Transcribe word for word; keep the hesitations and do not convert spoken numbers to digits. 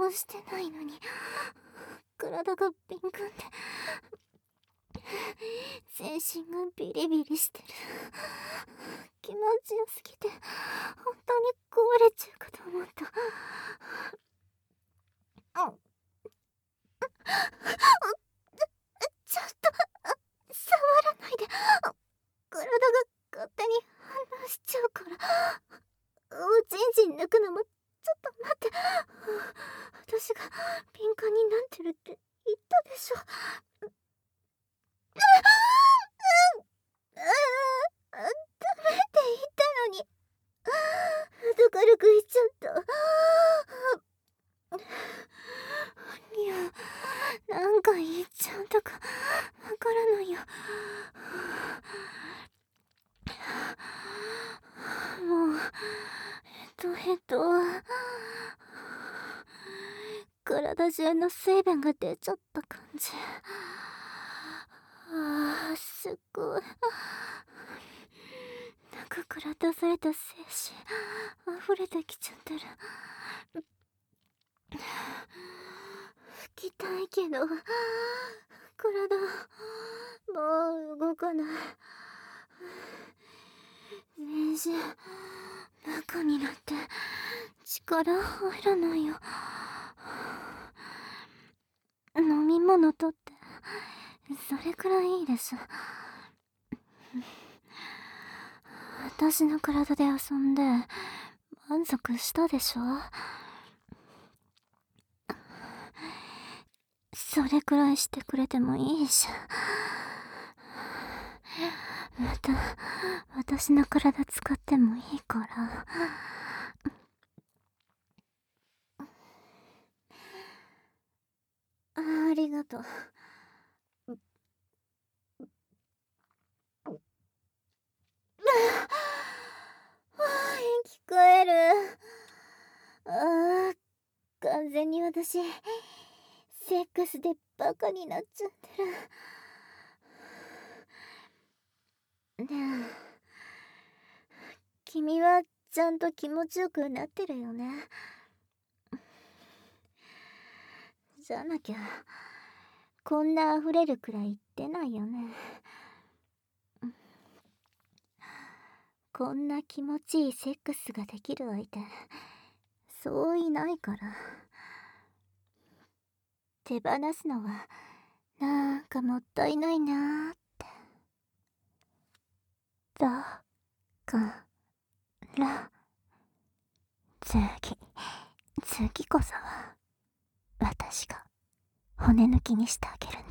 もしてないのに体が敏感で全身がビリビリしてる。気持ちよすぎて本当に壊れちゃうかと思った。ちょっと触らないで。体が勝手に反応しちゃうから。おちんちん抜くのもちょっと待って。私が敏感になってるって言ったでしょ。ダメって言ったのに後から食いちゃった。いや、なんか言っちゃうとかわからないよ。もうヘトヘト。体中の水分が出ちゃった感じ。あー、すっごい。中から出された精子溢れてきちゃってる。吹きたいけど体もう動かない。全身中になって力入らないよ。飲み物とってそれくらいいいです。私の体で遊んで満足したでしょ。それくらいしてくれてもいいじゃん。また私の体使ってもいいから。ありがとう。聞こえる。あー、完全に私セックスでバカになっちゃってる。ねえ、君はちゃんと気持ちよくなってるよね。じゃなきゃこんな溢れるくらい言ってないよね。こんな気持ちいいセックスができる相手そういないから。手放すのはなんかもったいないなーって。だから次次こそは私が骨抜きにしてあげるね。